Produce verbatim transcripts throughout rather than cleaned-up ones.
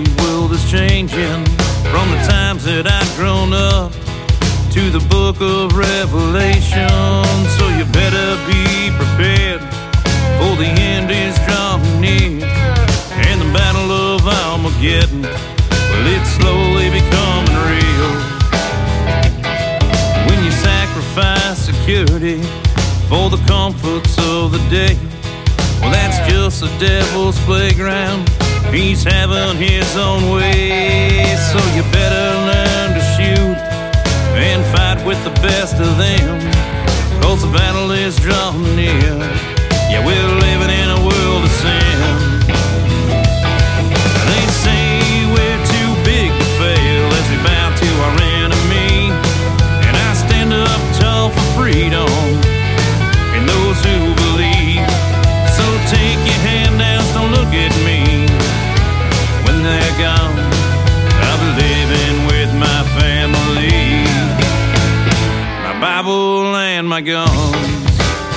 world is changing from the times that I'd grown up to the book of Revelation. So you better be prepared, for the end is drawing near, and the battle of Armageddon, well, it's slowly becoming real. When you sacrifice security for the comforts of the day, well, that's just the devil's playground. He's having his own way. So you better learn to shoot and fight with the best of them, 'cause the battle is drawing near. Yeah, we're living in a world of sin. They say we're too big to fail as we bow to our enemy, and I stand up tall for freedom and those who believe. So take your hand down, don't look at me. When they're gone, I'll be living with my family, my Bible and my guns.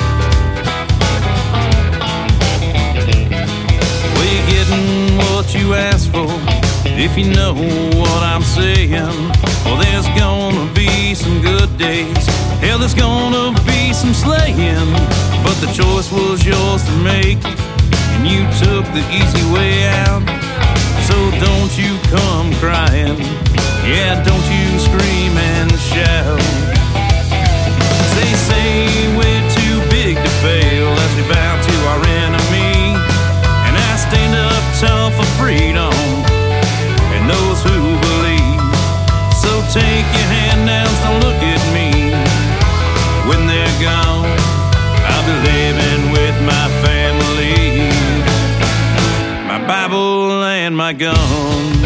Well, you're getting what you asked for, if you know what I'm saying. Well, there's gonna be some good days, hell, there's gonna be some slaying, but the choice was yours to make, and you took the easy way out. So don't you come crying, yeah, don't you scream and shout. They say we're too big to fail as we bow to our enemy, and I stand up tall for freedom and those who believe. So take your hand down, don't look at me. When they're gone, I'll be living with my family, my Bible and my guns.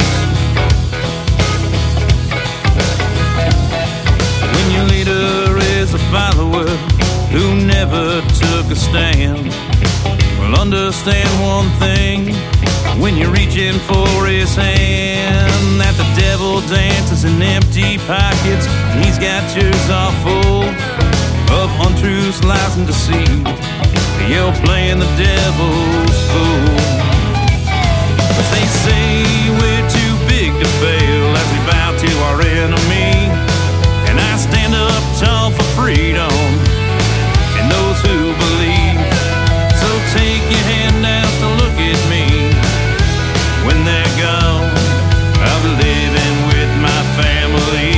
When your leader is a follower who never took a stand, well, understand one thing, when you're reaching for his hand, that the devil dances in empty pockets, and he's got yours all full of untruths, lies, and deceit. You're playing the devil's fool. But they say we're too big to fail as we bow to our enemy, and I stand up tall for freedom and those who believe. So take your hand down, don't look at me. When they're gone, I'll be living with my family,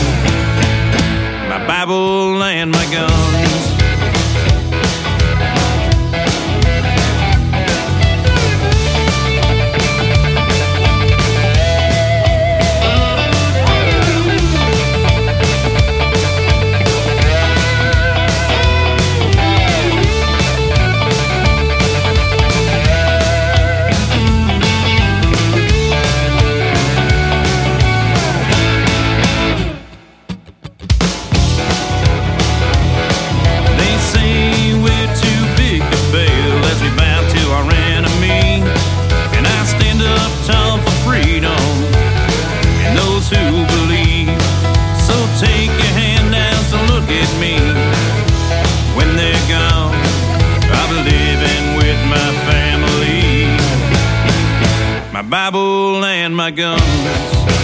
my Bible and my guns. Bible and my guns.